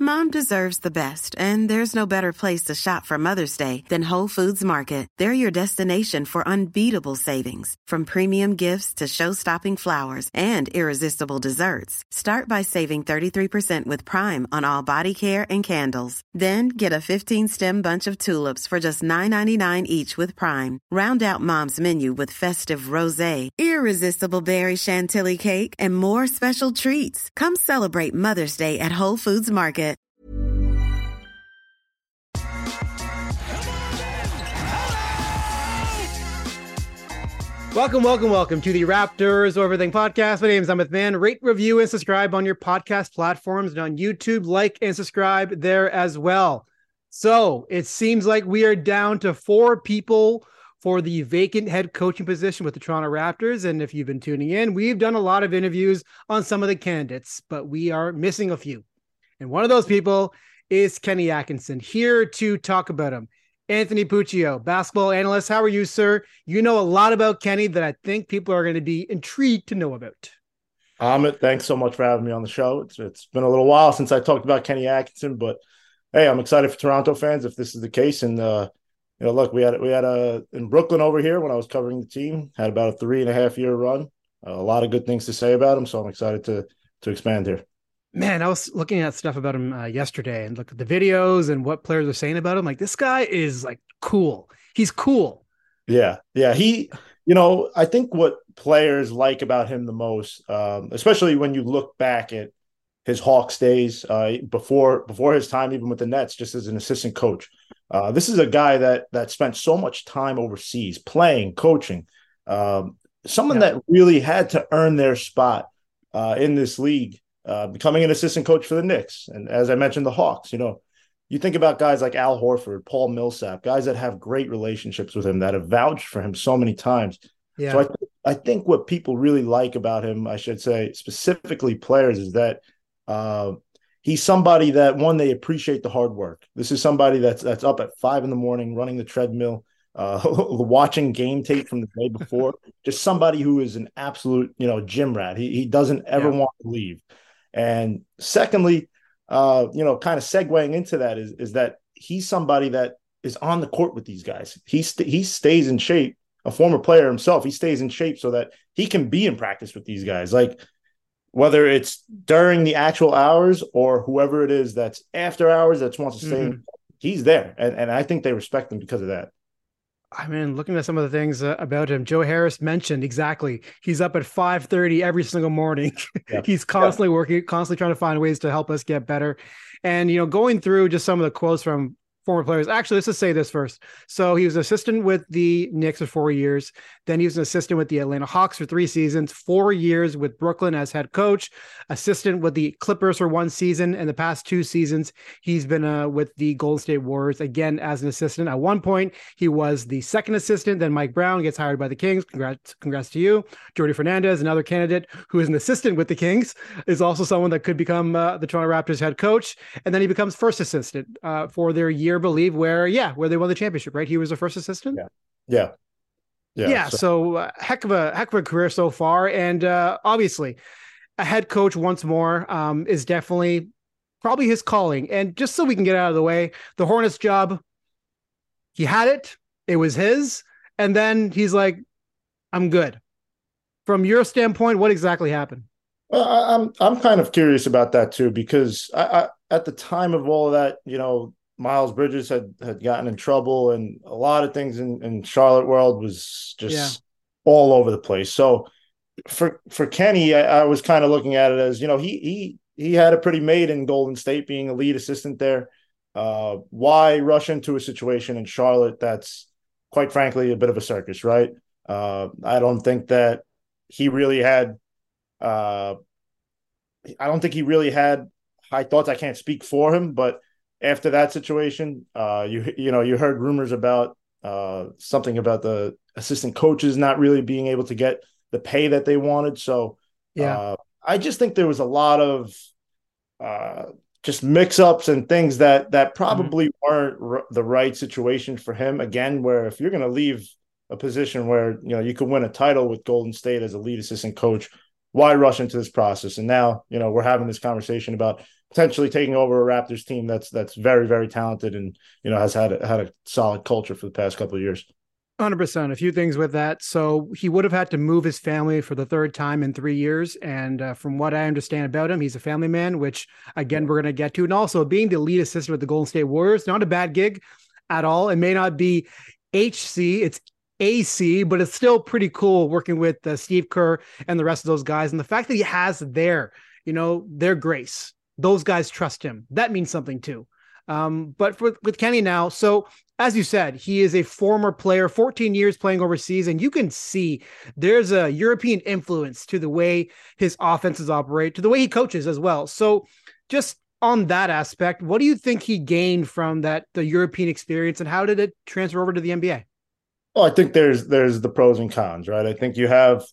Mom deserves the best, and there's no better place to shop for Mother's Day than Whole Foods Market. They're your destination for unbeatable savings, from premium gifts to show-stopping flowers and irresistible desserts. Start by saving 33% with Prime on all body care and candles. Then get a 15-stem bunch of tulips for just $9.99 each with Prime. Round out Mom's menu with festive rosé, irresistible berry chantilly cake, and more special treats. Come celebrate Mother's Day at Whole Foods Market. Welcome to the Raptors Over Everything podcast. My name is Amit Man. Rate, review, and subscribe on your podcast platforms and on YouTube. Like and subscribe there as well. So it seems like we are down to 4 people for the vacant head coaching position with the Toronto Raptors. And if you've been tuning in, we've done a lot of interviews on some of the candidates, but we are missing a few. And one of those people is Kenny Atkinson, here to talk about him. Anthony Puccio, basketball analyst. How are you, sir? You know a lot about Kenny that I think people are going to be intrigued to know about. Amit, thanks so much for having me on the show. It's been a little while since I talked about Kenny Atkinson, but hey, I'm excited for Toronto fans if this is the case. And look, we had in Brooklyn over here when I was covering the team, had about a 3.5-year run. A lot of good things to say about him, so I'm excited to expand here. Man, I was looking at stuff about him yesterday and look at the videos and what players are saying about him. Like, this guy is like cool. He's cool. Yeah. He, I think what players like about him the most, especially when you look back at his Hawks days before his time, even with the Nets, just as an assistant coach. This is a guy that spent so much time overseas playing, coaching, someone that really had to earn their spot in this league. Becoming an assistant coach for the Knicks. And as I mentioned, the Hawks, you think about guys like Al Horford, Paul Millsap, guys that have great relationships with him, that have vouched for him so many times. Yeah. So I think what people really like about him, I should say, specifically players, is that he's somebody that, one, they appreciate the hard work. This is somebody that's up at 5 a.m, running the treadmill, watching game tape from the day before. Just somebody who is an absolute, gym rat. He doesn't ever want to leave. And secondly, kind of segueing into that is that he's somebody that is on the court with these guys. He stays in shape. A former player himself, he stays in shape so that he can be in practice with these guys. Like, whether it's during the actual hours or whoever it is that's after hours that wants to stay, he's there. And I think they respect him because of that. I mean, looking at some of the things about him, Joe Harris mentioned exactly. He's up at 5:30 every single morning. Yeah. He's constantly working, constantly trying to find ways to help us get better. And, going through just some of the quotes from former players. Actually, let's just say this first. So he was an assistant with the Knicks for 4 years. Then he was an assistant with the Atlanta Hawks for 3 seasons, 4 years with Brooklyn as head coach, assistant with the Clippers for 1 season. And the past 2 seasons, he's been with the Golden State Warriors, again, as an assistant. At one point, he was the second assistant. Then Mike Brown gets hired by the Kings. Congrats to you. Jordi Fernandez, another candidate who is an assistant with the Kings, is also someone that could become the Toronto Raptors head coach. And then he becomes first assistant for their year, believe, where they won the championship, right? He was a first assistant. Yeah. So heck of a career so far. And obviously a head coach once more is definitely probably his calling. And just so we can get out of the way, the Hornets job, he had it. It was his. And then he's like, I'm good. From your standpoint, what exactly happened? Well, I'm kind of curious about that too, because I at the time of all of that, Miles Bridges had gotten in trouble, and a lot of things in Charlotte world was just all over the place. So for Kenny, I was kind of looking at it as, he had a pretty made in Golden State being a lead assistant there. Why rush into a situation in Charlotte that's, quite frankly, a bit of a circus, right? I don't think that he really had high thoughts. I can't speak for him, but after that situation, you heard rumors about something about the assistant coaches not really being able to get the pay that they wanted. So I just think there was a lot of just mix-ups and things that probably weren't the right situation for him. Again, where if you're going to leave a position where you could win a title with Golden State as a lead assistant coach, why rush into this process? And now we're having this conversation about potentially taking over a Raptors team that's very, very talented and, has had a solid culture for the past couple of years. 100%. A few things with that. So he would have had to move his family for the third time in 3 years. And from what I understand about him, he's a family man, which again, we're going to get to. And also being the lead assistant with the Golden State Warriors, not a bad gig at all. It may not be HC, it's AC, but it's still pretty cool working with Steve Kerr and the rest of those guys. And the fact that he has their grace, those guys trust him. That means something too. But with Kenny now, so as you said, he is a former player, 14 years playing overseas, and you can see there's a European influence to the way his offenses operate, to the way he coaches as well. So just on that aspect, what do you think he gained from the European experience, and how did it transfer over to the NBA? Well, I think there's the pros and cons, right? I think you have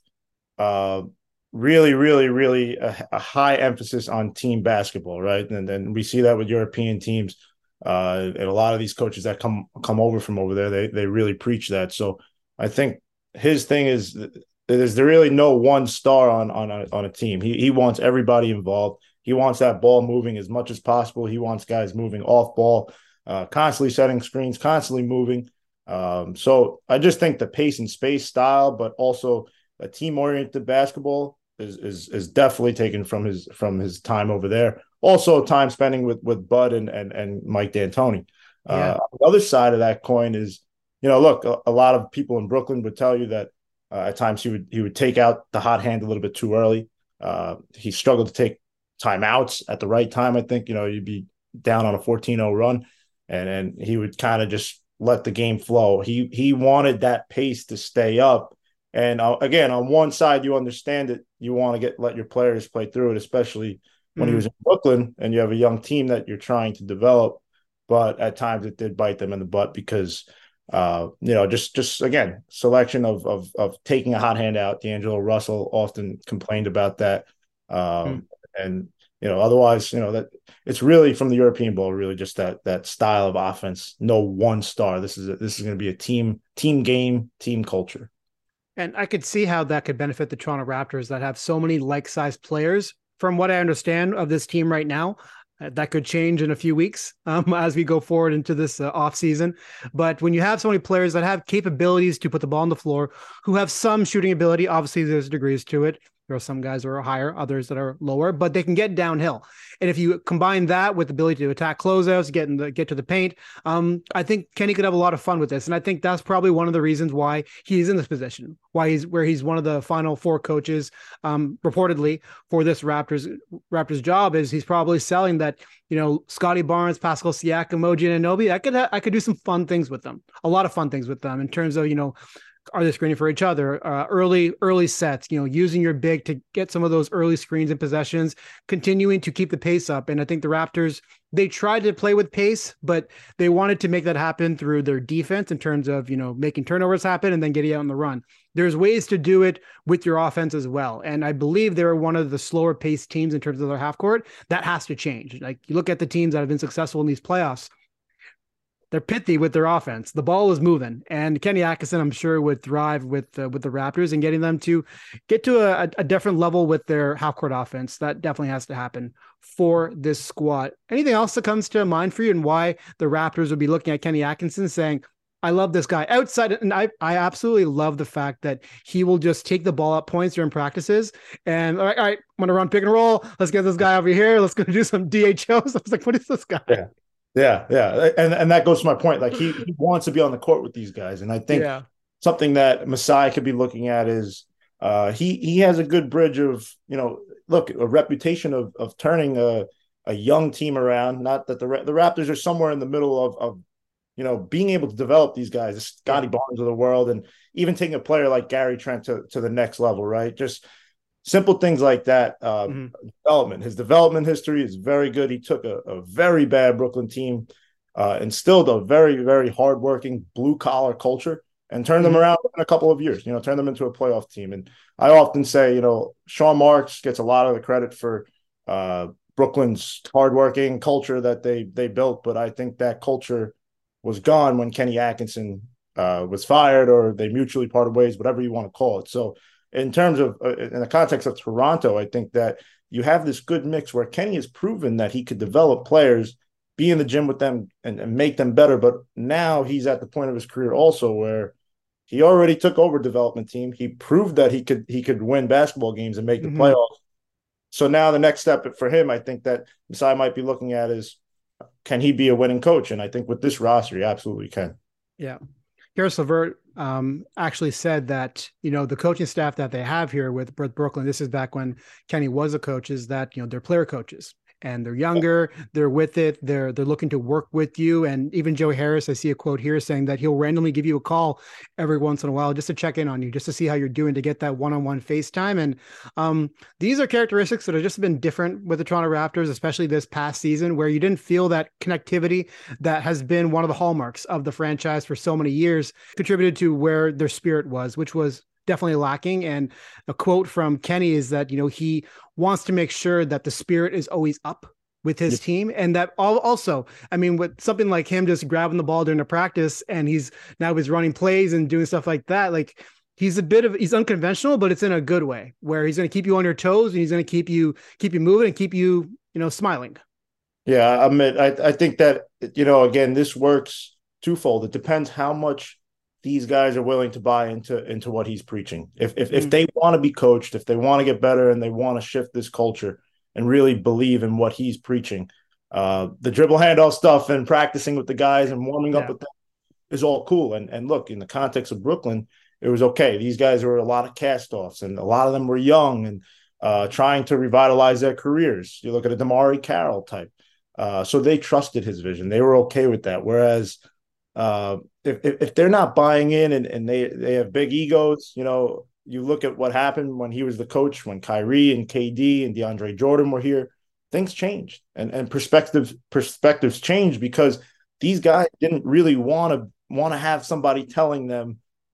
really, really, really a high emphasis on team basketball, right? And then we see that with European teams. And a lot of these coaches that come over from over there, they really preach that. So I think his thing is there's really no one star on a team. He wants everybody involved. He wants that ball moving as much as possible. He wants guys moving off ball, constantly setting screens, constantly moving. So I just think the pace and space style, but also a team-oriented basketball is definitely taken from his time over there. Also, time spending with Bud and Mike D'Antoni. Yeah. The other side of that coin is, look, a lot of people in Brooklyn would tell you that at times he would take out the hot hand a little bit too early. He struggled to take timeouts at the right time. I think you'd be down on a 14-0 run, and he would kind of just let the game flow. He wanted that pace to stay up. And again, on one side, you understand it. You want to let your players play through it, especially when he was in Brooklyn and you have a young team that you're trying to develop. But at times it did bite them in the butt because, just again, selection of taking a hot hand out. D'Angelo Russell often complained about that. And, otherwise, that it's really from the European ball, really just that style of offense. No one star. This is going to be a team game, team culture. And I could see how that could benefit the Toronto Raptors that have so many like-sized players. From what I understand of this team right now, that could change in a few weeks as we go forward into this off season. But when you have so many players that have capabilities to put the ball on the floor, who have some shooting ability, obviously there's degrees to it. There are some guys that are higher, others that are lower, but they can get downhill. And if you combine that with the ability to attack closeouts, get to the paint, I think Kenny could have a lot of fun with this. And I think that's probably one of the reasons why he's in this position, why he's one of the final four coaches, reportedly for this Raptors job, is he's probably selling that, Scotty Barnes, Pascal Siakam, OG Anunoby, I could do some fun things with them, a lot of fun things with them in terms of, are they screening for each other? Early sets, using your big to get some of those early screens and possessions, continuing to keep the pace up. And I think the Raptors, they tried to play with pace, but they wanted to make that happen through their defense in terms of, making turnovers happen and then getting out on the run. There's ways to do it with your offense as well. And I believe they're one of the slower paced teams in terms of their half court. That has to change. Like you look at the teams that have been successful in these playoffs, they're pithy with their offense. The ball is moving, and Kenny Atkinson, I'm sure, would thrive with the Raptors and getting them to get to a different level with their half-court offense. That definitely has to happen for this squad. Anything else that comes to mind for you, and why the Raptors would be looking at Kenny Atkinson saying, I love this guy outside. And I absolutely love the fact that he will just take the ball up points during practices. And all right, I'm going to run pick and roll. Let's get this guy over here. Let's go do some DHOs. I was like, what is this guy? Yeah. And that goes to my point. Like he wants to be on the court with these guys. And I think something that Masai could be looking at is he has a good bridge of, a reputation of turning a young team around. Not that the Raptors are somewhere in the middle of being able to develop these guys, the Scotty Barnes of the world, and even taking a player like Gary Trent to the next level, right? Just simple things like that. Development. His development history is very good. He took a very bad Brooklyn team, instilled a very, very hardworking blue-collar culture, and turned them around in a couple of years, turned them into a playoff team. And I often say, Sean Marks gets a lot of the credit for Brooklyn's hardworking culture that they built, but I think that culture was gone when Kenny Atkinson was fired, or they mutually parted ways, whatever you want to call it. So in terms of, in the context of Toronto, I think that you have this good mix where Kenny has proven that he could develop players, be in the gym with them and make them better. But now he's at the point of his career also where he already took over development team. He proved that he could win basketball games and make the playoffs. So now the next step for him, I think that Masai might be looking at is, can he be a winning coach? And I think with this roster, he absolutely can. Yeah. Caris LeVert actually said that, the coaching staff that they have here with Brooklyn, this is back when Kenny was a coach, is that, they're player coaches. And they're younger, they're with it, they're looking to work with you. And even Joe Harris, I see a quote here saying that he'll randomly give you a call every once in a while just to check in on you, just to see how you're doing, to get that one-on-one FaceTime. And these are characteristics that have just been different with the Toronto Raptors, especially this past season, where you didn't feel that connectivity that has been one of the hallmarks of the franchise for so many years, contributed to where their spirit was, which was definitely lacking. And a quote from Kenny is that, he wants to make sure that the spirit is always up with his team. And that also, with something like him just grabbing the ball during the practice and he's running plays and doing stuff like that. Like he's unconventional, but it's in a good way where he's going to keep you on your toes and he's going to keep you moving and keep you, smiling. Yeah. I think that, again, this works twofold. It depends how much these guys are willing to buy into what he's preaching. If they want to be coached, if they want to get better and they want to shift this culture and really believe in what he's preaching, the dribble handoff stuff and practicing with the guys and warming up with them is all cool. And look, in the context of Brooklyn, it was okay. These guys were a lot of cast-offs and a lot of them were young and trying to revitalize their careers. You look at a DeMarre Carroll type. So they trusted his vision. They were okay with that. Whereas if they're not buying in and they have big egos, you look at what happened when he was the coach, when Kyrie and KD and DeAndre Jordan were here, things changed and perspectives changed because these guys didn't really want to have somebody telling them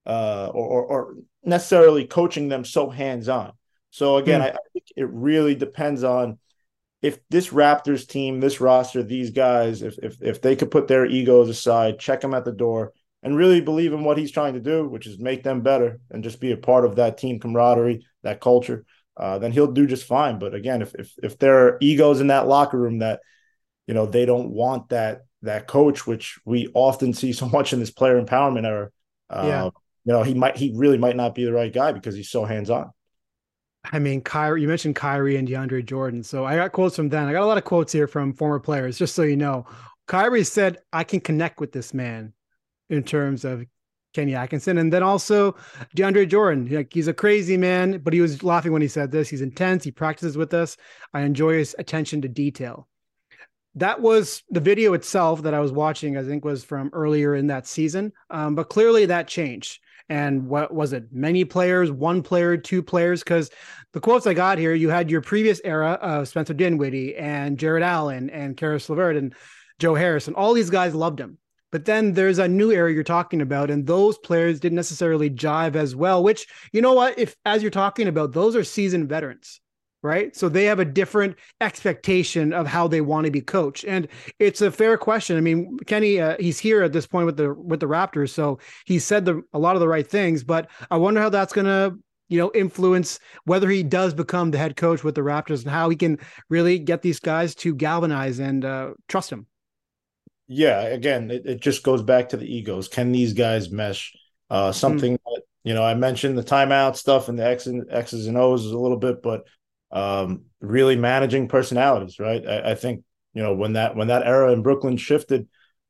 or necessarily coaching them so hands-on. So again, I think it really depends on if this Raptors team, this roster, these guys, if they could put their egos aside, check them at the door, and really believe in what he's trying to do, which is make them better and just be a part of that team camaraderie, that culture, then he'll do just fine. But again, if there are egos in that locker room that, they don't want that coach, which we often see so much in this player empowerment era, he really might not be the right guy because he's so hands-on. Kyrie, you mentioned Kyrie and DeAndre Jordan. So I got quotes from them. I got a lot of quotes here from former players, just so you know. Kyrie said, I can connect with this man in terms of Kenny Atkinson. And then also DeAndre Jordan, he's a crazy man, but he was laughing when he said this. He's intense. He practices with us. I enjoy his attention to detail. That was the video itself that I was watching, I think was from earlier in that season. But clearly that changed. And what was it? Many players, one player, two players? Because the quotes I got here, you had your previous era of Spencer Dinwiddie and Jared Allen and Caris LeVert and Joe Harris, and all these guys loved him. But then there's a new era you're talking about, and those players didn't necessarily jive as well, which, you know what, if as you're talking about, those are seasoned veterans, right? So they have a different expectation of how they want to be coached. And it's a fair question. Kenny, he's here at this point with the Raptors, so he said a lot of the right things, but I wonder how that's going to, influence whether he does become the head coach with the Raptors and how he can really get these guys to galvanize and trust him. Yeah, again, it just goes back to the egos. Can these guys mesh? Something that, I mentioned the timeout stuff and the X's and O's a little bit, but really managing personalities, right? I think, when that era in Brooklyn shifted,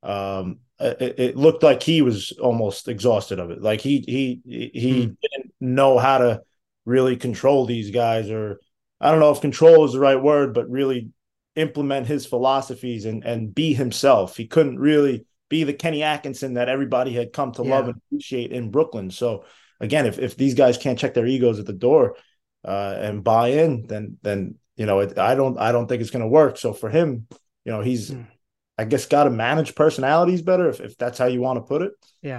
it looked like he was almost exhausted of it. Like he didn't know how to really control these guys, or I don't know if control is the right word, but really implement his philosophies and be himself. He couldn't really be the Kenny Atkinson that everybody had come to love and appreciate in Brooklyn. So again, if these guys can't check their egos at the door and buy in, then I don't think it's going to work. So for him, he's I guess got to manage personalities better if that's how you want to put it. Yeah.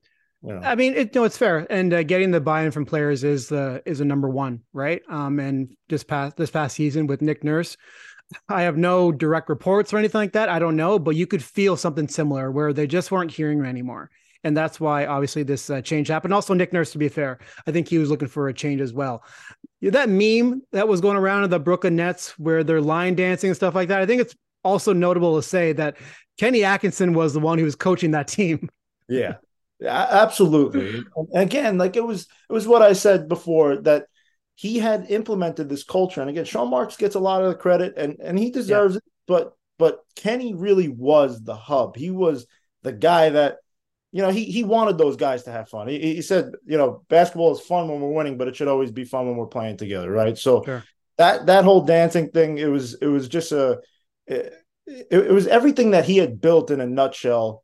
It's fair. And getting the buy-in from players is a number one, right? And this past season with Nick Nurse, I have no direct reports or anything like that. I don't know, but you could feel something similar where they just weren't hearing him anymore. and that's why obviously this change happened. Also, Nick Nurse, to be fair, I think he was looking for a change as well. That meme that was going around in the Brooklyn Nets where they're line dancing and stuff like that, I think it's also notable to say that Kenny Atkinson was the one who was coaching that team. Yeah, absolutely. And again, like it was what I said before, that he had implemented this culture. And again, Sean Marks gets a lot of the credit, and he deserves it. But Kenny really was the hub. He was the guy that, he wanted those guys to have fun. He said, basketball is fun when we're winning, but it should always be fun when we're playing together, right? So Sure. that whole dancing thing, it was just it was everything that he had built in a nutshell.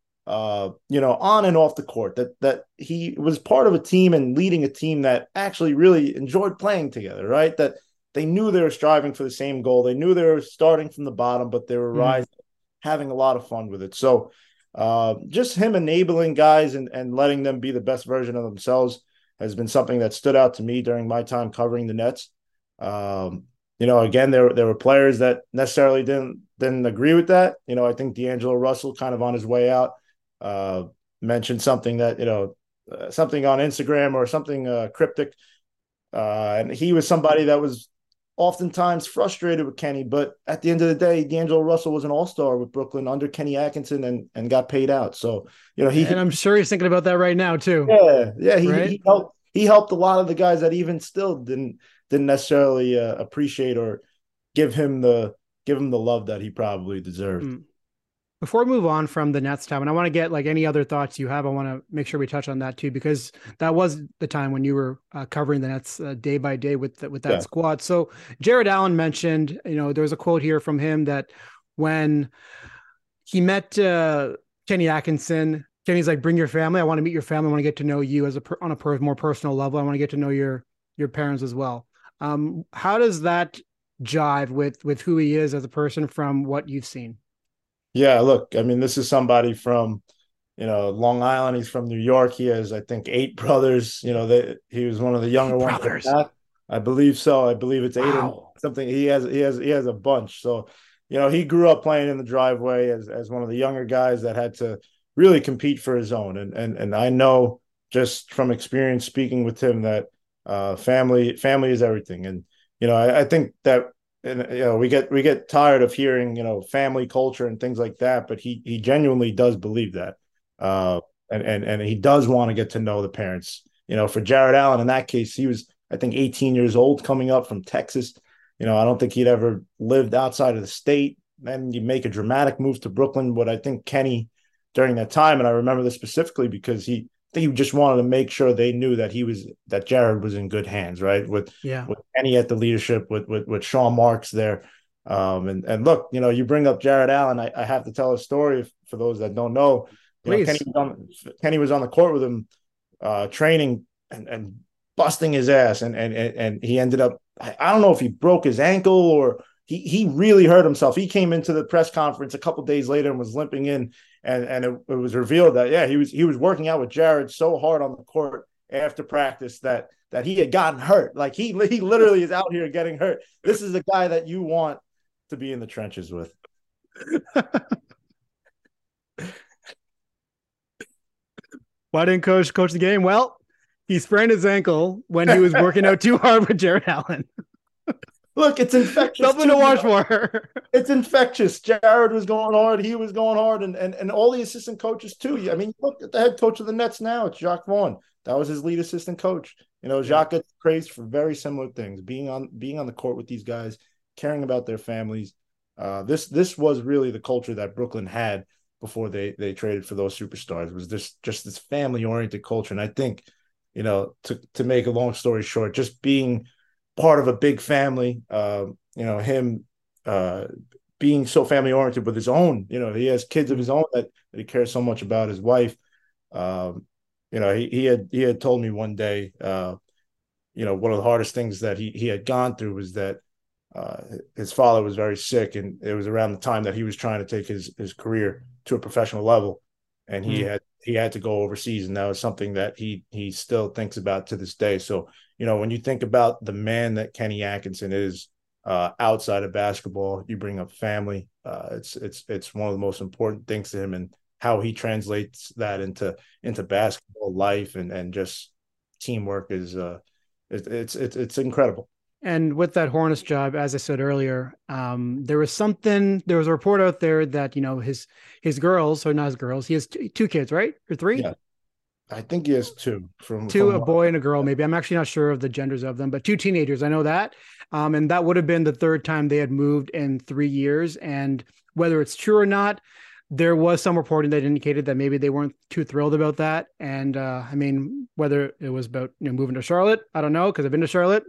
On and off the court, that he was part of a team and leading a team that actually really enjoyed playing together, right? That they knew they were striving for the same goal. They knew they were starting from the bottom, but they were rising, having a lot of fun with it. So just him enabling guys and letting them be the best version of themselves has been something that stood out to me during my time covering the Nets. Again, there were players that necessarily didn't agree with that. I think D'Angelo Russell, kind of on his way out, mentioned something that, something on Instagram or something cryptic. And he was somebody that was oftentimes frustrated with Kenny, but at the end of the day, D'Angelo Russell was an all-star with Brooklyn under Kenny Atkinson and got paid out. So, and I'm sure he's thinking about that right now too. Yeah. He helped a lot of the guys that even still didn't necessarily appreciate or give him the love that he probably deserved. Before we move on from the Nets time, and I want to get like any other thoughts you have, I want to make sure we touch on that too, because that was the time when you were covering the Nets day by day with that squad. So Jared Allen mentioned, there was a quote here from him that when he met Kenny Atkinson, Kenny's like, "Bring your family. I want to meet your family. I want to get to know you on a more personal level. I want to get to know your parents as well." How does that jive with who he is as a person from what you've seen? Yeah, look, I mean, this is somebody from, Long Island. He's from New York. He has, I think, 8 brothers. He was one of the younger ones. I believe so. I believe it's 8 or something. He has a bunch. So, he grew up playing in the driveway as one of the younger guys that had to really compete for his own. And I know just from experience speaking with him that family is everything. And I think that. And we get tired of hearing family culture and things like that, but he genuinely does believe that, and he does want to get to know the parents. For Jared Allen, in that case, he was, I think, 18 years old, coming up from Texas. I don't think he'd ever lived outside of the state. Then you make a dramatic move to Brooklyn. What I think Kenny, during that time, and I remember this specifically because I think he just wanted to make sure they knew that Jared was in good hands, right? With Kenny at the leadership, with Sean Marks there. And look, you bring up Jared Allen. I have to tell a story for those that don't know. Kenny was on the court with him, training and busting his ass, and he ended up. I don't know if he broke his ankle or he really hurt himself. He came into the press conference a couple days later and was limping in. And it was revealed that he was working out with Jared so hard on the court after practice that he had gotten hurt. Like he literally is out here getting hurt. This is the guy that you want to be in the trenches with. Why didn't coach the game? Well, he sprained his ankle when he was working out too hard with Jared Allen. Look, it's infectious. Something to watch for. It's infectious. Jared was going hard. He was going hard. And all the assistant coaches, too. I mean, look at the head coach of the Nets now. It's Jacques Vaughn. That was his lead assistant coach. Jacques gets praised for very similar things, being on the court with these guys, caring about their families. This was really the culture that Brooklyn had before they traded for those superstars. It was just this family-oriented culture. And I think, to make a long story short, just being part of a big family, him being so family oriented with his own, he has kids of his own that he cares so much about, his wife. He had told me one day, one of the hardest things that he had gone through was that his father was very sick, and it was around the time that he was trying to take his career to a professional level, and he had to go overseas, and that was something that he still thinks about to this day. So, when you think about the man that Kenny Atkinson is outside of basketball, you bring up family. It's one of the most important things to him, and how he translates that into basketball life and just teamwork is it's incredible. And with that Hornets job, as I said earlier, there was a report out there that, his girls, or not his girls, he has two kids, right? Or three? Yeah. I think he has two a boy and a girl, maybe. I'm actually not sure of the genders of them, but two teenagers. I know that. And that would have been the third time they had moved in 3 years. And whether it's true or not, there was some reporting that indicated that maybe they weren't too thrilled about that. And I mean, whether it was about moving to Charlotte, I don't know, because I've been to Charlotte.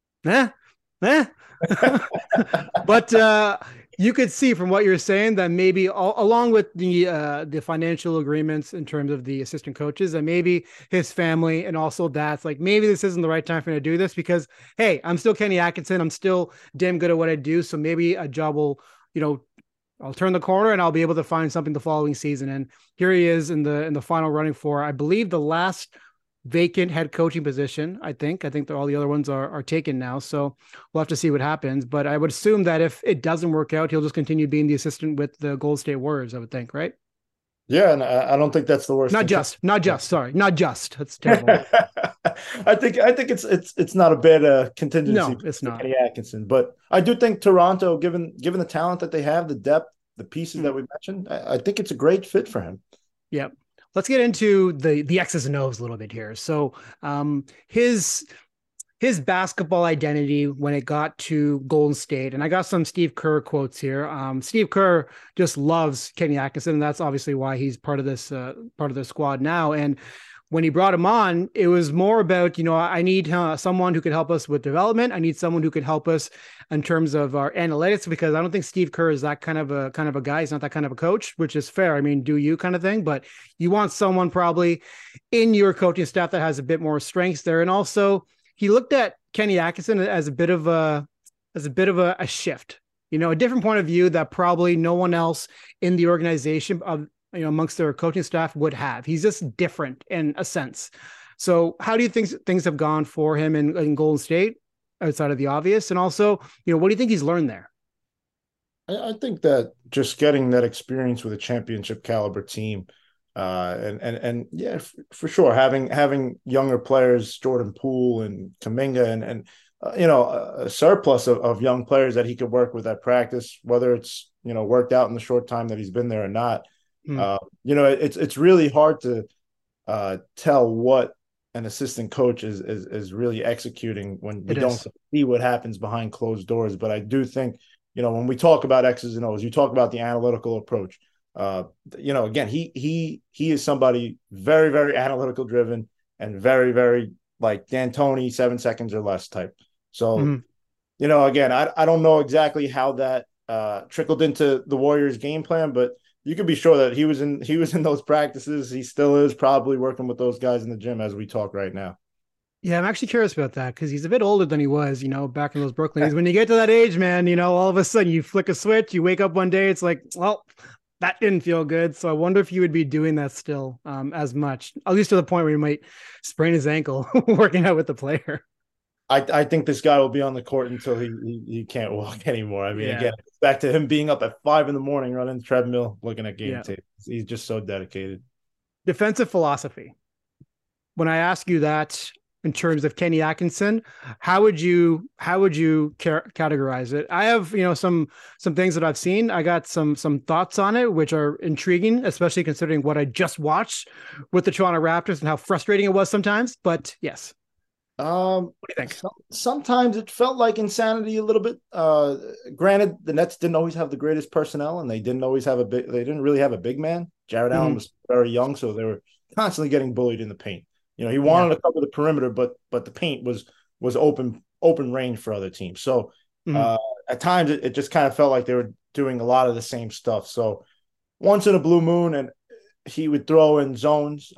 But you could see from what you're saying that maybe along with the financial agreements in terms of the assistant coaches, and maybe his family, and also that's like, maybe this isn't the right time for me to do this, because, hey, I'm still Kenny Atkinson. I'm still damn good at what I do. So maybe a job will, I'll turn the corner and I'll be able to find something the following season. And here he is in the final running for, I believe, the last vacant head coaching position. I think that all the other ones are taken now. So we'll have to see what happens. But I would assume that if it doesn't work out, he'll just continue being the assistant with the Golden State Warriors, I would think, right? Yeah, and I don't think that's the worst. Not just. That's terrible. I think it's not a bad contingency. No, it's not. Kenny Atkinson, but I do think Toronto, given the talent that they have, the depth, the pieces that we mentioned, I think it's a great fit for him. Yep. Let's get into the X's and O's a little bit here. So his basketball identity when it got to Golden State, and I got some Steve Kerr quotes here. Steve Kerr just loves Kenny Atkinson, and that's obviously why he's part of this squad now. And when he brought him on, it was more about, I need someone who could help us with development. I need someone who could help us in terms of our analytics, because I don't think Steve Kerr is that kind of a guy. He's not that kind of a coach, which is fair. I mean, do you kind of thing, but you want someone probably in your coaching staff that has a bit more strengths there. And also he looked at Kenny Atkinson as a bit of a shift, a different point of view that probably no one else in the organization amongst their coaching staff would have. He's just different in a sense. So how do you think things have gone for him in Golden State outside of the obvious? And also, what do you think he's learned there? I think that just getting that experience with a championship caliber team, and yeah, for sure, having younger players, Jordan Poole and Kuminga, and a surplus of young players that he could work with at practice, whether it's worked out in the short time that he's been there or not. It's really hard to tell what an assistant coach is really executing when we don't see what happens behind closed doors. But I do think, when we talk about X's and O's, you talk about the analytical approach. Again, he is somebody very, very analytical driven and very, very like D'Antoni, 7 seconds or less type. So, again, I don't know exactly how that trickled into the Warriors game plan, but you can be sure that he was in those practices. He still is probably working with those guys in the gym as we talk right now. Yeah, I'm actually curious about that because he's a bit older than he was, back in those Brooklyn days. When you get to that age, man, all of a sudden you flick a switch, you wake up one day, it's like, well, that didn't feel good. So I wonder if he would be doing that still as much, at least to the point where he might sprain his ankle working out with the player. I think this guy will be on the court until he can't walk anymore. I mean, Again, it's back to him being up at 5 a.m, running the treadmill, looking at game tape. He's just so dedicated. Defensive philosophy. When I ask you that in terms of Kenny Atkinson, how would you categorize it? I have, some things that I've seen. I got some thoughts on it, which are intriguing, especially considering what I just watched with the Toronto Raptors and how frustrating it was sometimes. But yes. What do you think? Sometimes it felt like insanity a little bit. Granted, the Nets didn't always have the greatest personnel, and they didn't really have a big man. Jared Allen was very young, so they were constantly getting bullied in the paint. He wanted to cover the perimeter, but the paint was open range for other teams. So at times it just kind of felt like they were doing a lot of the same stuff. So once in a blue moon, and he would throw in zones.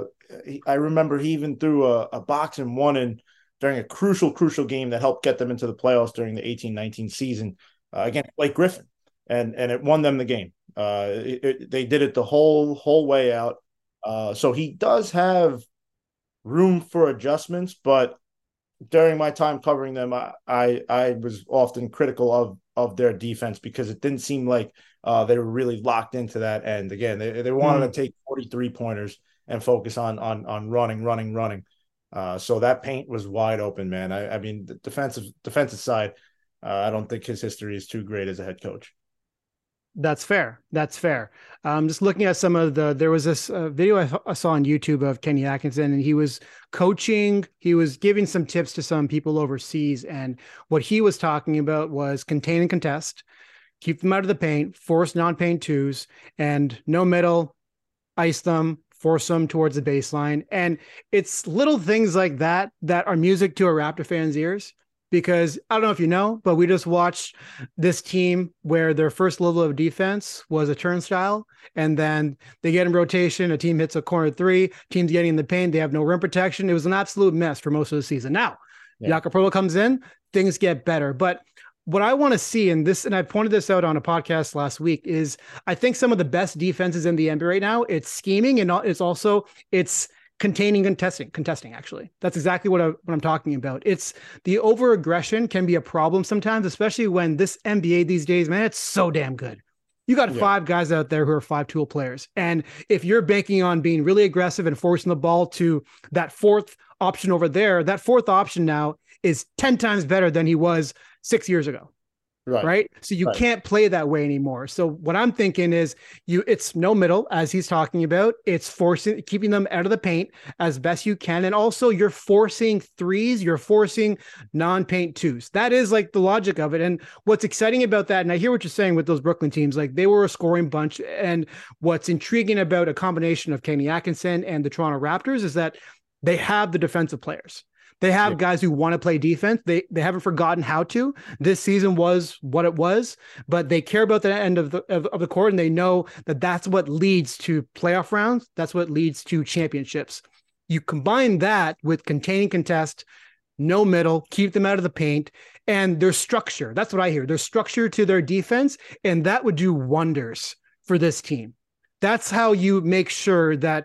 I remember he even threw a box and one in during a crucial game that helped get them into the playoffs during the 18-19 season against Blake Griffin, and it won them the game. They did it the whole way out. So he does have room for adjustments, but during my time covering them, I was often critical of their defense because it didn't seem like they were really locked into that end. Again, they wanted to take 43 pointers and focus on running. So that paint was wide open, man. I mean, the defensive side, I don't think his history is too great as a head coach. That's fair. That's fair. Just looking at some of there was this video I saw on YouTube of Kenny Atkinson, and he was coaching, he was giving some tips to some people overseas. And what he was talking about was contain and contest, keep them out of the paint, force non-paint twos, and no middle, ice them, force them towards the baseline. And it's little things like that that are music to a Raptor fan's ears. Because I don't know if you know, but we just watched this team where their first level of defense was a turnstile, and then they get in rotation. A team hits a corner three, team's getting in the paint. They have no rim protection. It was an absolute mess for most of the season. Now, Jakob Poeltl comes in, things get better. But what I want to see in this, and I pointed this out on a podcast last week, is I think some of the best defenses in the NBA right now, it's scheming and it's containing and contesting, actually. That's exactly what I'm talking about. It's the over aggression can be a problem sometimes, especially when this NBA these days, man, it's so damn good. You got 5 guys out there who are 5-tool players. And if you're banking on being really aggressive and forcing the ball to that fourth option over there, that fourth option now is 10 times better than he was 6 years ago. Right. So you can't play that way anymore. So what I'm thinking is it's no middle, as he's talking about. It's keeping them out of the paint as best you can. And also you're forcing threes, you're forcing non-paint twos. That is like the logic of it. And what's exciting about that, and I hear what you're saying with those Brooklyn teams, like they were a scoring bunch. And what's intriguing about a combination of Kenny Atkinson and the Toronto Raptors is that they have the defensive players. They have guys who want to play defense. They haven't forgotten how to. This season was what it was, but they care about the end of the court, and they know that that's what leads to playoff rounds. That's what leads to championships. You combine that with containing contest, no middle, keep them out of the paint, and their structure. That's what I hear. There's structure to their defense, and that would do wonders for this team. That's how you make sure that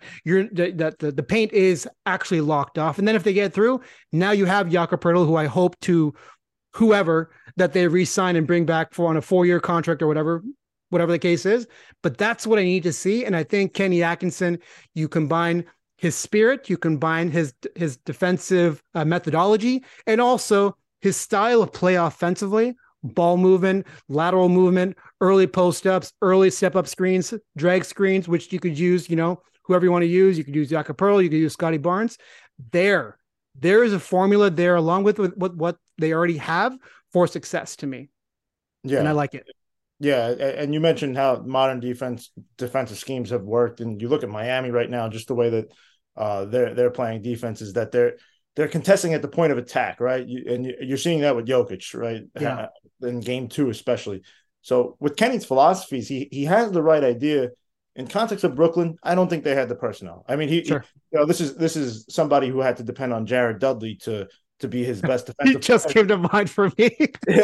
the paint is actually locked off. And then if they get through, now you have Jakob Poeltl, who I hope to whoever that they re-sign and bring back on a 4-year contract or whatever the case is. But that's what I need to see. And I think Kenny Atkinson, you combine his spirit, you combine his defensive methodology, and also his style of play offensively. Ball movement, lateral movement, early post-ups, early step-up screens, drag screens, which you could use, whoever you want to use. You could use Jakob Poeltl, you could use Scotty Barnes. There is a formula there along with what they already have for success to me. Yeah. And I like it. Yeah. And you mentioned how modern defensive schemes have worked. And you look at Miami right now, just the way that they're playing defense is that they're contesting at the point of attack, right? You're seeing that with Jokic, right? Yeah. In game 2, especially. So with Kenny's philosophies, he has the right idea. In context of Brooklyn, I don't think they had the personnel. I mean, this is somebody who had to depend on Jared Dudley to be his best defensive. He just came to mind for me. He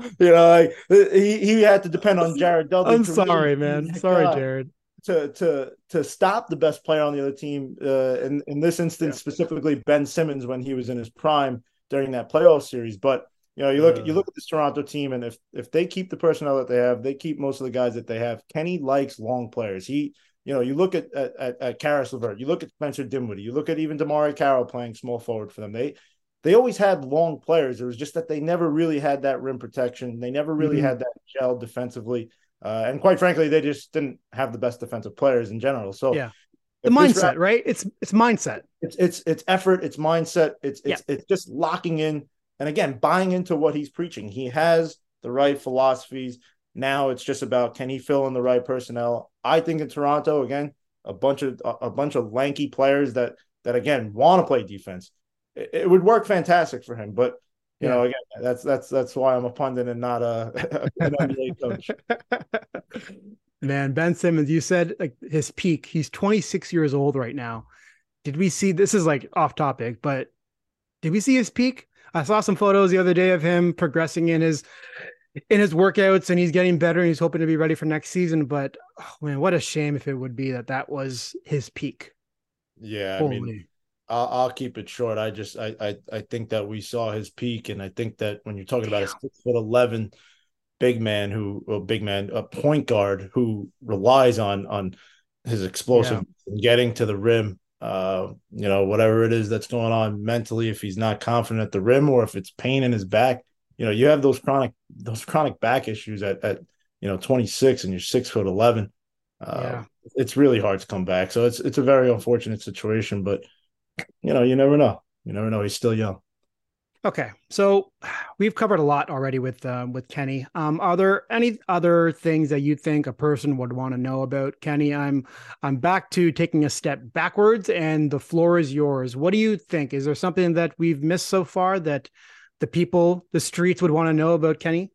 had to depend on Jared Dudley. I'm sorry, man. Sorry, Jared. To stop the best player on the other team, in this instance, specifically Ben Simmons when he was in his prime during that playoff series. But you look at this Toronto team, and if they keep the personnel that they have, they keep most of the guys that they have. Kenny likes long players. You look at Karis LeVert, you look at Spencer Dinwiddie, you look at even DeMar Carroll playing small forward for them. They always had long players. It was just that they never really had that rim protection. They never really had that gel defensively. And quite frankly, they just didn't have the best defensive players in general. So the mindset, right? It's mindset. It's effort. It's mindset. It's just locking in. And again, buying into what he's preaching. He has the right philosophies. Now it's just about, can he fill in the right personnel? I think in Toronto, again, a bunch of lanky players that again want to play defense. It would work fantastic for him. But again, that's why I'm a pundit and not an NBA coach. Man, Ben Simmons, you said like his peak. He's 26 years old right now. Did we see, this is like off topic, but did we see his peak? I saw some photos the other day of him progressing in his workouts, and he's getting better, and he's hoping to be ready for next season. But man, what a shame if it would be that was his peak. Yeah, I mean, I'll keep it short. I think that we saw his peak, and I think that when you're talking about a 6'11" a point guard who relies on his explosive getting to the rim. Whatever it is that's going on mentally, if he's not confident at the rim or if it's pain in his back, you have those chronic back issues at 26 and you're 6'11". It's really hard to come back. So it's a very unfortunate situation, but you never know. You never know. He's still young. Okay, so we've covered a lot already with Kenny. Are there any other things that you think a person would want to know about Kenny? I'm back to taking a step backwards, and the floor is yours. What do you think? Is there something that we've missed so far that the streets would want to know about Kenny?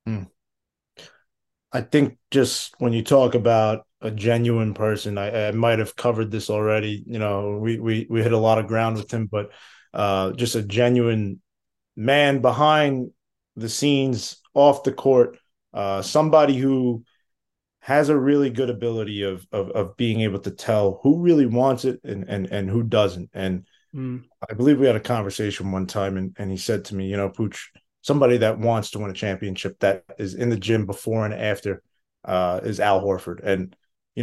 I think just when you talk about a genuine person, I might have covered this already. We hit a lot of ground with him, but just a genuine man behind the scenes, off the court, somebody who has a really good ability of being able to tell who really wants it and who doesn't. And I believe we had a conversation one time, and he said to me, Pooch, somebody that wants to win a championship that is in the gym before and after is Al Horford. And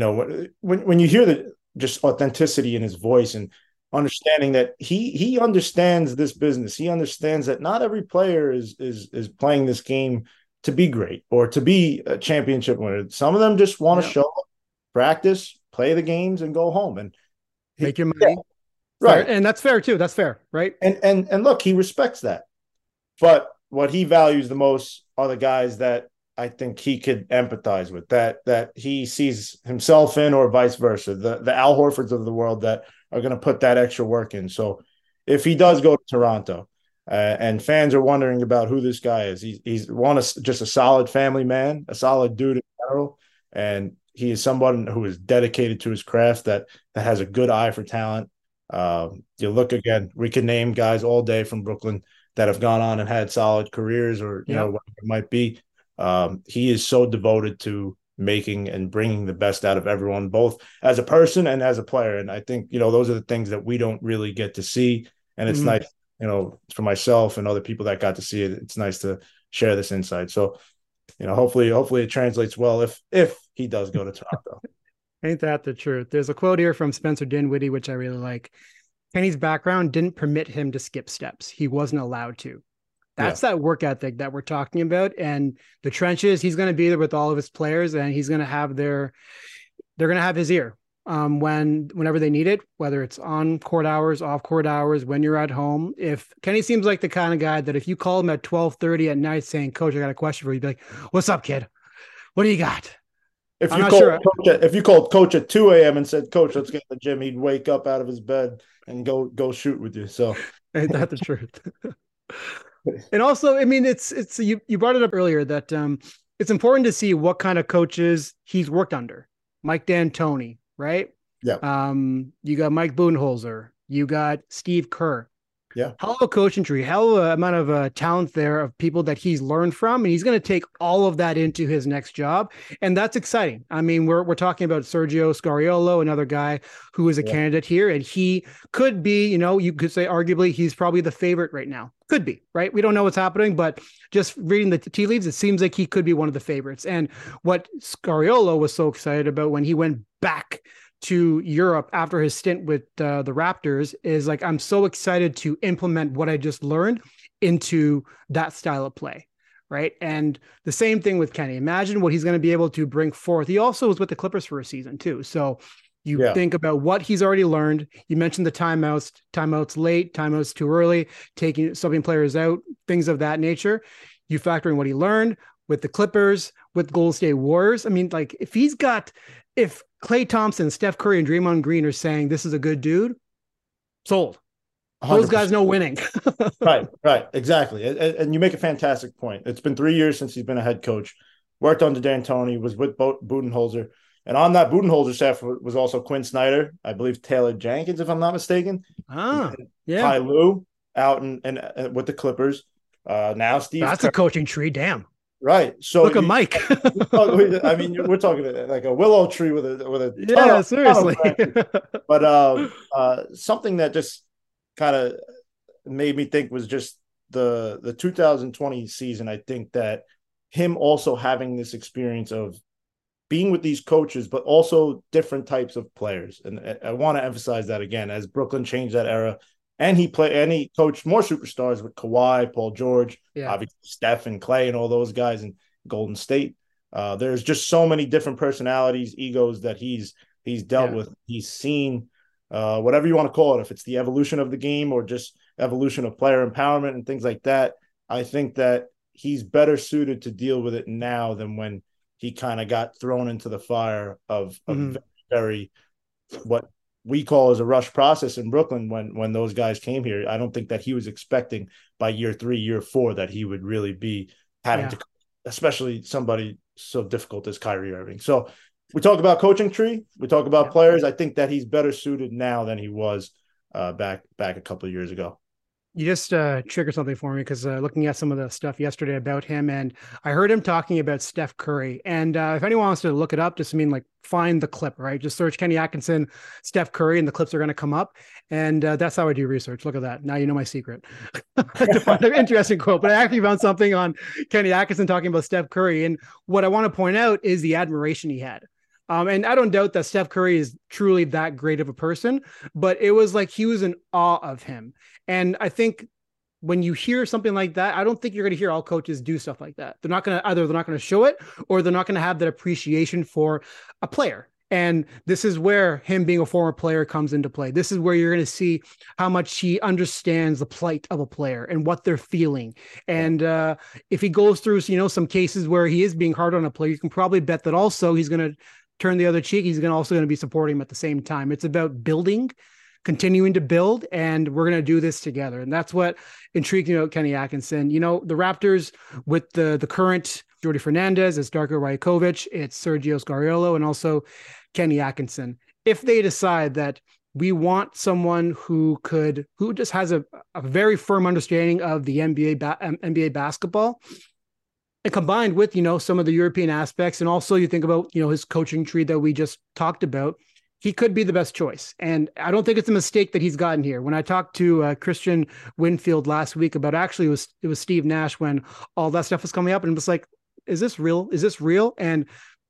when you hear the just authenticity in his voice and understanding that he understands this business, he understands that not every player is playing this game to be great or to be a championship winner. Some of them just want to show up, practice, play the games, and go home and make your money. Right. And that's fair too. That's fair, right? And look, he respects that. But what he values the most are the guys that I think he could empathize with, that he sees himself in, or vice versa. The Al Horfords of the world that are going to put that extra work in. So if he does go to Toronto, and fans are wondering about who this guy is, he's just a solid family man, a solid dude in general, and he is someone who is dedicated to his craft, that has a good eye for talent. You look again, we could name guys all day from Brooklyn that have gone on and had solid careers, or whatever it might be. He is so devoted to making and bringing the best out of everyone, both as a person and as a player. And I think, those are the things that we don't really get to see. And it's nice, for myself and other people that got to see it, it's nice to share this insight. So, hopefully it translates well if he does go to Toronto. Ain't that the truth? There's a quote here from Spencer Dinwiddie, which I really like. Kenny's background didn't permit him to skip steps. He wasn't allowed to. That's that work ethic that we're talking about. And the trenches, he's going to be there with all of his players, and he's going to have they're going to have his ear whenever they need it, whether it's on court hours, off court hours, when you're at home. If Kenny seems like the kind of guy that if you call him at 12:30 at night saying, Coach, I got a question for you, you'd be like, what's up, kid? What do you got? If you called Coach at 2 a.m. and said, Coach, let's get in the gym, he'd wake up out of his bed and go shoot with you. So ain't that the truth? And also, I mean, it's you brought it up earlier that it's important to see what kind of coaches he's worked under. Mike D'Antoni, right? Yeah. You got Mike Budenholzer, you got Steve Kerr. Yeah. Hell of a coaching tree, hell of a amount of talent there of people that he's learned from, and he's going to take all of that into his next job, and that's exciting. I mean, we're talking about Sergio Scariolo, another guy who is a candidate here, and he could be, you could say arguably he's probably the favorite right now. Could be, right? We don't know what's happening, but just reading the tea leaves, it seems like he could be one of the favorites. And what Scariolo was so excited about when he went back to Europe after his stint with the Raptors is like, I'm so excited to implement what I just learned into that style of play. Right. And the same thing with Kenny. Imagine what he's going to be able to bring forth. He also was with the Clippers for a season too. So you think about what he's already learned. You mentioned the timeouts late, timeouts too early, subbing players out, things of that nature. You factor in what he learned with the Clippers, with Golden State Warriors. I mean, like if Klay Thompson, Steph Curry, and Draymond Green are saying this is a good dude, sold. 100%. Those guys know winning. Right, exactly. And you make a fantastic point. It's been 3 years since he's been a head coach. Worked under D'Antoni, was with Budenholzer. And on that Budenholzer staff was also Quinn Snyder, I believe Taylor Jenkins, if I'm not mistaken. Ty Lue out and with the Clippers. Now Steve. That's a coaching tree. Damn. Right. So look at Mike. I mean, we're talking like a willow tree with a seriously. But something that just kind of made me think was just the 2020 season. I think that him also having this experience of being with these coaches, but also different types of players. And I want to emphasize that again, as Brooklyn changed that era, and he coached more superstars with Kawhi, Paul George, obviously Steph and Clay and all those guys in Golden State. There's just so many different personalities, egos that he's dealt with. He's seen whatever you want to call it, if it's the evolution of the game or just evolution of player empowerment and things like that. I think that he's better suited to deal with it now than when he kind of got thrown into the fire of very what we call as a rush process in Brooklyn when those guys came here. I don't think that he was expecting by year 3, year 4 that he would really be having to, especially somebody so difficult as Kyrie Irving. So we talk about coaching tree, we talk about players. I think that he's better suited now than he was back a couple of years ago. You just triggered something for me because looking at some of the stuff yesterday about him, and I heard him talking about Steph Curry. And if anyone wants to look it up, just find the clip, right? Just search Kenny Atkinson, Steph Curry, and the clips are going to come up. And that's how I do research. Look at that. Now you know my secret. To find an interesting quote. But I actually found something on Kenny Atkinson talking about Steph Curry. And what I want to point out is the admiration he had. And I don't doubt that Steph Curry is truly that great of a person, but it was like he was in awe of him. And I think when you hear something like that, I don't think you're going to hear all coaches do stuff like that. They're not going to show it, or they're not going to have that appreciation for a player. And this is where him being a former player comes into play. This is where you're going to see how much he understands the plight of a player and what they're feeling. And if he goes through, some cases where he is being hard on a player, you can probably bet that also he's going to turn the other cheek. He's also going to be supporting him at the same time. It's about building, continuing to build, and we're going to do this together. And that's what intrigued me about Kenny Atkinson. The Raptors with the current Jordi Fernandez, it's Darko Rajakovic, it's Sergio Scariolo, and also Kenny Atkinson. If they decide that we want someone who just has a very firm understanding of the NBA basketball, and combined with, some of the European aspects, and also you think about, his coaching tree that we just talked about, he could be the best choice. And I don't think it's a mistake that he's gotten here. When I talked to Christian Winfield last week about, actually it was Steve Nash when all that stuff was coming up, and it was like, is this real? Is this real? And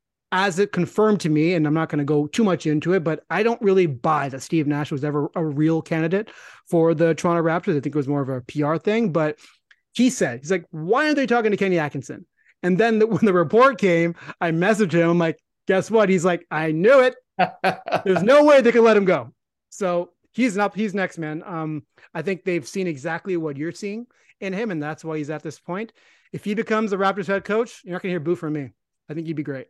as it confirmed to me, and I'm not going to go too much into it, but I don't really buy that Steve Nash was ever a real candidate for the Toronto Raptors. I think it was more of a PR thing, but he's like, why aren't they talking to Kenny Atkinson? And then when the report came, I messaged him. I'm like, guess what? He's like, I knew it. There's no way they could let him go. So he's next, man. I think they've seen exactly what you're seeing in him, and that's why he's at this point. If he becomes the Raptors head coach, you're not going to hear boo from me. I think he'd be great.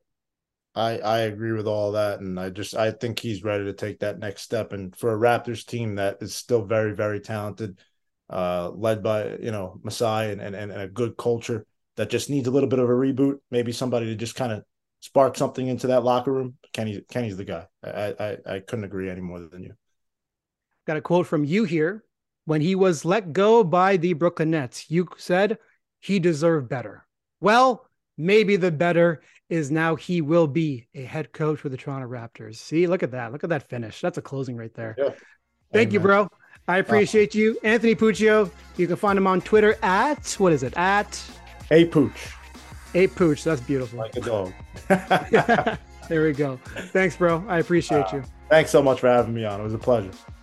I agree with all that. And I think he's ready to take that next step. And for a Raptors team that is still very, very talented, led by, Masai and a good culture that just needs a little bit of a reboot, maybe somebody to just kind of spark something into that locker room. Kenny's the guy. I couldn't agree any more than you. Got a quote from you here. When he was let go by the Brooklyn Nets, you said he deserved better. Well, maybe the better is now he will be a head coach for the Toronto Raptors. See, look at that. Look at that finish. That's a closing right there. Yeah. Thank you, bro. I appreciate you. Anthony Puccio. You can find him on Twitter at, what is it? At A Pooch. A Pooch. That's beautiful. Like a dog. There we go. Thanks, bro. I appreciate you. Thanks so much for having me on. It was a pleasure.